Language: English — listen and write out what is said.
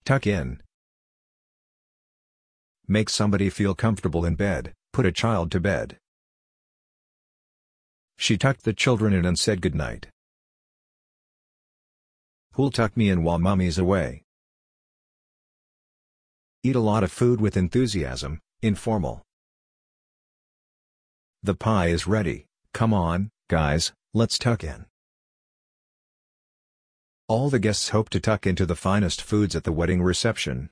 Tuck in. Make somebody feel comfortable in bed, put a child to bed. She tucked the children in and said goodnight. Who'll tuck me in while mommy's away? Eat a lot of food with enthusiasm, informal. The pie is ready, come on, guys, let's tuck in. All the guests hope to tuck into the finest foods at the wedding reception.